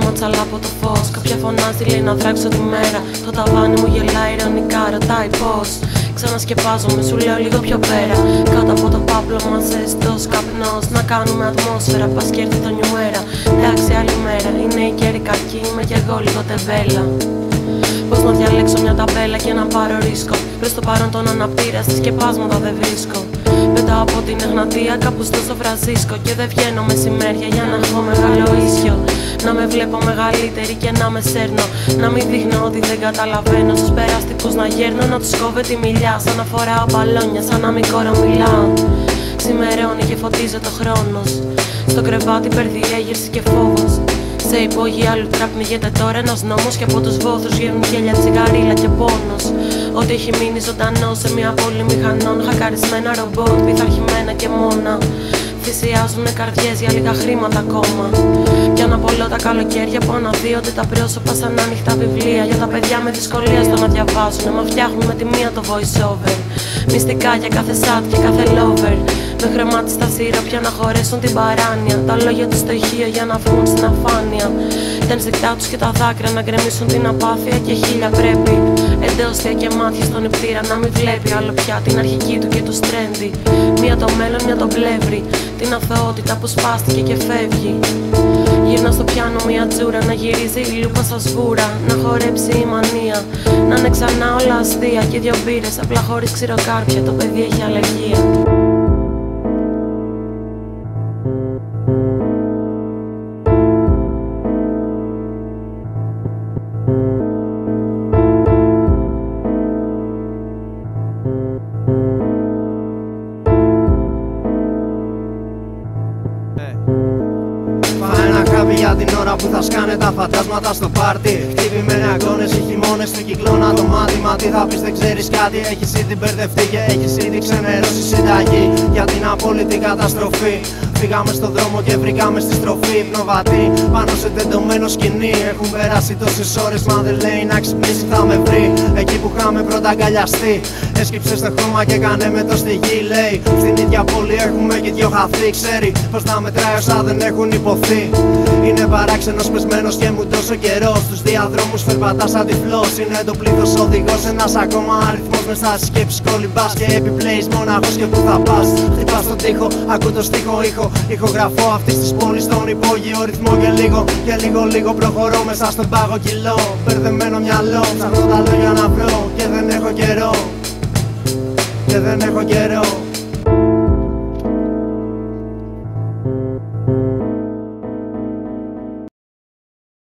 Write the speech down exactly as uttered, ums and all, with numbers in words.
μότσαλα από το φως. Κάποια φωνάζει, λέει να δράξω τη μέρα. Το ταβάνι μου γελάει ειρωνικά, ρωτάει πως. Ξανασκεπάζομαι, σου λέω λίγο πιο πέρα. Κάτω από το πάπλωμα ζεστός καπνός. Να κάνουμε ατμόσφαιρα, πας κι έρθει το νιουέρα. Εντάξει, άλλη μέρα, είναι η καιρή κακή, είμαι κι εγώ λίγο τεμπέλα. Πώς να διαλέξω μια ταμπέλα και να πάρω ρίσκο. Προς το παρόν τον αναπτήρα, στις σκεπάσματα δεν βρίσκω. Πετάω από την Εγνατία κάπου στο Φρανσίσκο. Και δεν βγαίνω μεσημέρια για να έχω μεγάλο ίσιο. Να με βλέπω μεγαλύτερη και να με σέρνω. Να μην δείχνω ότι δεν καταλαβαίνω. Στους περαστικούς να γέρνω, να τους κόβω τη μιλιά. Σαν να φοράω μπαλόνια, σαν να μην κορομιλάω. Ξημερώνει και φωτίζεται ο χρόνος. Στο κρεβάτι περδιέγερση και φόβος. Σε υπόγεια άλλου τραπνίγεται τώρα ένας νόμος. Και από τους βόθρους βγαίνουν γέλια, τσιγαρίλα και πόνος. Ό,τι έχει μείνει ζωντανό σε μια πόλη μηχανών. Χακαρισμένα ρομπότ, πειθαρχημένα και μόνα. Θυσιάζουνε καρδιές για λίγα χρήματα ακόμα. Κι αν απολώ τα καλοκαίρια που αναδύονται τα πρόσωπα σαν άνοιχτα βιβλία. Για τα παιδιά με δυσκολία στο να διαβάζουνε. Μα φτιάχνουν με τη μία το voice over. Μυστικά για κάθε σάτ και κάθε lover. Με χρεμάτιστα σιρόπια να χωρέσουν την παράνοια. Τα λόγια του στο ηχείο για να βγουν στην αφάνεια. Τα ενστικτά τους και τα δάκρυα να γκρεμίσουν την απάθεια. Και χίλια πρέπει εντόστια και μάτια στον νηπτήρα να μην βλέπει άλλο πια την αρχική του και του στρέντι. Μία το μέλλον, μία το πλεύρη. Την αθωότητα που σπάστηκε και φεύγει. Γύρνα στο πιάνο μια τζούρα, να γυρίζει η λούπα στα σγούρα. Να χορέψει η μανία, να είναι ξανά όλα αστεία. Και δυο μπύρες απλά χωρίς ξηροκάρπια, το παιδί έχει αλλεργία. Για την ώρα που θα σκάνε τα φαντάσματα στο πάρτι. Χτυπημένοι αγώνες, οι χειμώνες του κυκλώνα το μάτι. Μα τι θα πεις, δεν ξέρεις κάτι. Έχεις ήδη μπερδευτεί και έχεις ήδη ξενερώσει συνταγή για την απόλυτη καταστροφή. Φύγαμε στον δρόμο και βρήκαμε στη στροφή. Υπνοβατή πάνω σε τεντωμένο σκηνή. Έχουν περάσει τόσες ώρες, μα δεν λέει να ξυπνήσει. Θα με βρει εκεί που είχαμε πρώτα αγκαλιαστεί. Έσκυψε στο χώμα και κάνε με το στη γη. Λέει στην ίδια πόλη έχουμε και δυο χαθή. Ξέρει πως τα μετράει όσα δεν έχουν υποθεί. Είναι παράξενος πεσμένος και μου τόσο καιρό. Στους διαδρόμους περπατάς σαν τυφλός. Είναι το πλήθος οδηγός, ένας ακόμα αριθμός. Μες στα σκέψεις κολυμπάς και επιπλέεις μοναχός. Και που θα πας, χτυπάς τον τοίχο, ακού το στίχο ήχο. Ηχογραφώ αυτής της πόλης στον υπόγειο ρυθμό. Και λίγο και λίγο λίγο προχωρώ μέσα στον πάγο κιλό. Μπερδεμένο μυαλό, ψάχνω τα λόγια να βρω. Και δεν έχω καιρό, και δεν έχω καιρό.